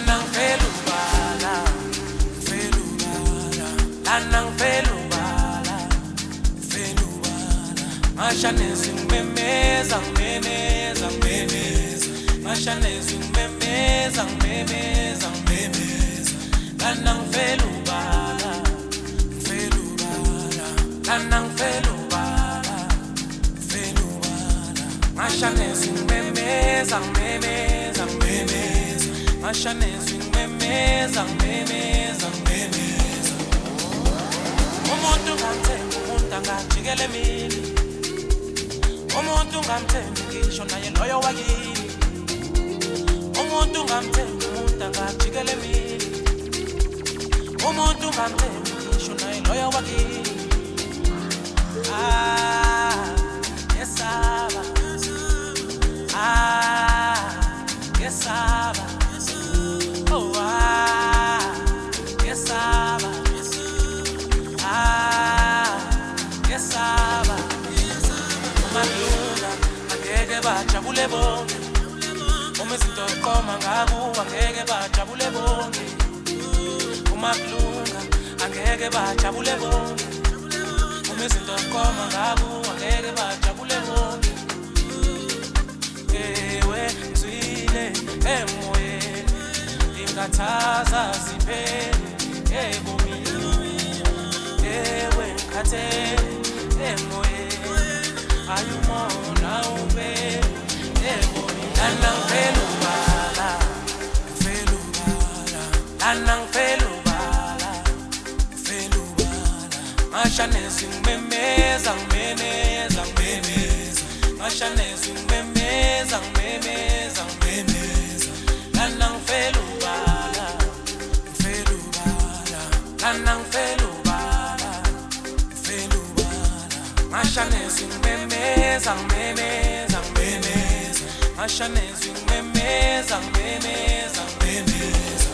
Lanang felubala, felubala, lanang felubala, felubala. Mashanezi ngimemeza, ngimemeza, ngimemeza. Mashanezi ngimemeza, ngimemeza, ngimemeza. Lanang felubala, felubala, lanang felubala, felubala. Mashanezi ngimemeza, ngimemeza, ngimemeza. Mashanezi ngimemeza, ngimemeza, ngimemeza. Umuntu ngamthembi, umuntu angajikela emini. Umuntu ngamthembi, ngisho naye loyo wakini. Umuntu ngamthembi, umuntu angajikela emini. Umuntu ngamthembi, ngisho naye loyo wakini. Yesaba. Yesaba. Oh, yesaba. Yesaba. Umalunga angeke bajabule bonke. Uma izinto ziqoma ngakuwe angeke bajabule bonke. Umalunga angeke bajabule bonke. Uma izinto ziqoma ngakuwe angeke bajabule bonke. Ewe ngizwile emoyeni ingathaza ziphele ebomini. Ewe ngikhathele emoyeni ayumona ubele ebomini. Lanang felubala, felubala, lanang felubala, felubala. Mashanezi ngimemeza, ngimemeza, ngimemeza. Mashanezi ngimemeza, ngimemeza, ngimemeza. Lanang felubala, felubala, lanang felubala, felubala. Mashanezi ngimemeza, ngimemeza, ngimemeza. Mashanezi ngimemeza, ngimemeza, ngimemeza.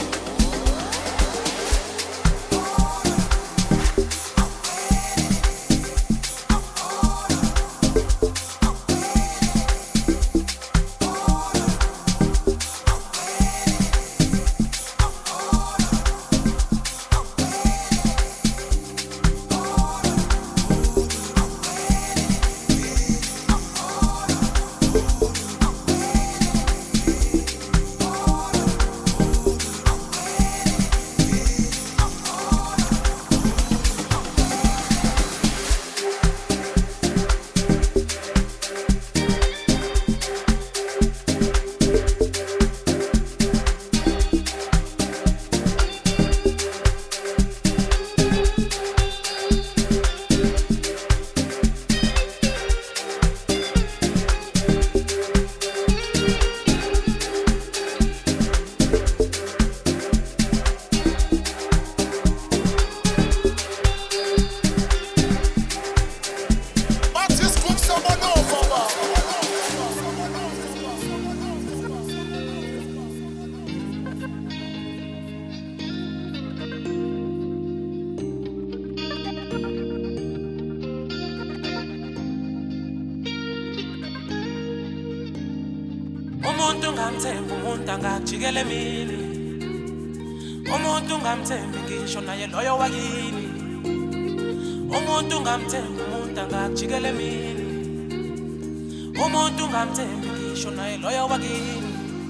Umuntu ngamthembi, umuntu angajikela emini. Umuntu ngamthembi, ngisho naye loyo wakini. Umuntu ngamthembi, umuntu angajikela emini. Umuntu ngamthembi, ngisho naye loyo wakini.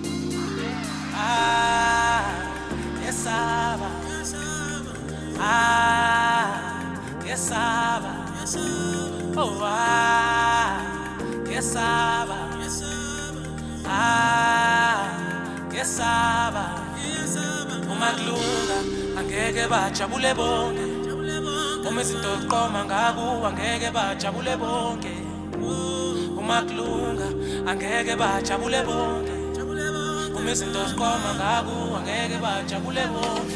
Yesaba. Yesaba. Oh, yesaba. Yesaba. Umalunga angeke bajabule bonke. Uma izinto ziqoma ngakuwe angeke bajabule bonke. Umalunga angeke bajabule bonke. Uma izinto ziqoma ngakuwe angeke bajabule bonke.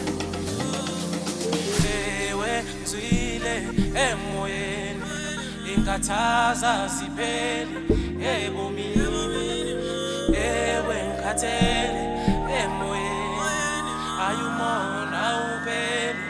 Ewe ngizwile emoyeni ingathaza ziphele ebomini. Ewe ngikhathele emoyeni ayumona ubele